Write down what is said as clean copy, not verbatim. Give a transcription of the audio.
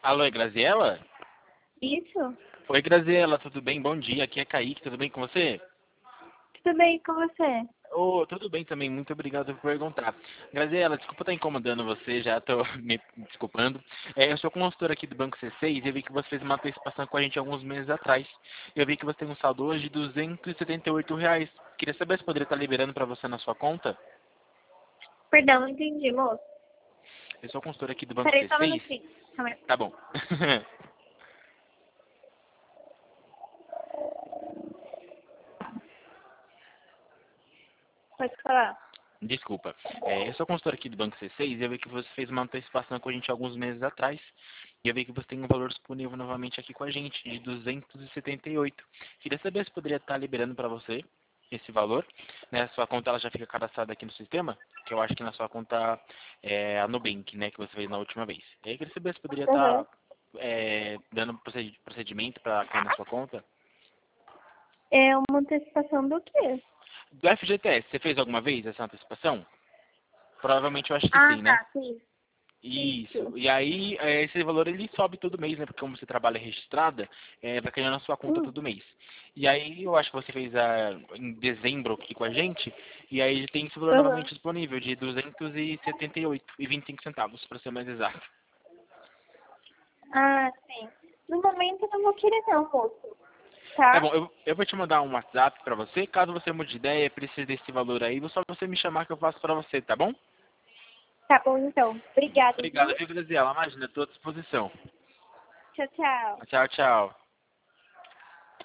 Alô, é Graziela? Isso? Oi, Graziela, tudo bem? Bom dia, aqui é Kaique, tudo bem com você? Tudo bem com você? Oh, tudo bem também, muito obrigado por perguntar. Graziela, desculpa estar incomodando você, já estou me desculpando. Eu sou consultor aqui do Banco C6 e eu vi que você fez uma antecipação com a gente alguns meses atrás. Eu vi que você tem um saldo hoje de R$ 278. Queria saber se poderia estar liberando para você na sua conta. Perdão, não entendi, moço. Eu sou consultor aqui do Banco Peraí, só um C6. minutinho. Calma aí. Tá bom. Pode falar. Desculpa. Eu sou consultor aqui do Banco C6 e eu vi que você fez uma antecipação com a gente alguns meses atrás. E eu vi que você tem um valor disponível novamente aqui com a gente, de 278. Queria saber se poderia estar liberando para você esse valor. Né? A sua conta ela já fica cadastrada aqui no sistema, que eu acho que na sua conta é a Nubank, né, que você fez na última vez. E aí eu queria saber se poderia estar Uhum. dando procedimento para cair na sua conta. É uma antecipação do quê? Do FGTS, você fez alguma vez essa antecipação? Provavelmente eu acho que Ah, sim, né? tá, sim. Isso. Isso. E aí, esse valor ele sobe todo mês, né? Porque como você trabalha registrada, vai caindo na sua conta Hum. todo mês. E aí, eu acho que você fez em dezembro aqui com a gente, e aí tem esse valor Uhum. novamente disponível, de 278,25 centavos, para ser mais exato. Ah, sim. No momento eu não vou querer não, moço. Tá Tá? bom, eu vou te mandar um WhatsApp para você, caso você mude de ideia, precise desse valor aí, só você me chamar que eu faço para você, tá bom? Tá bom, então. Obrigada, Obrigado, viu? viu, Graziela? Imagina, estou à disposição. Tchau, tchau. Tchau, tchau.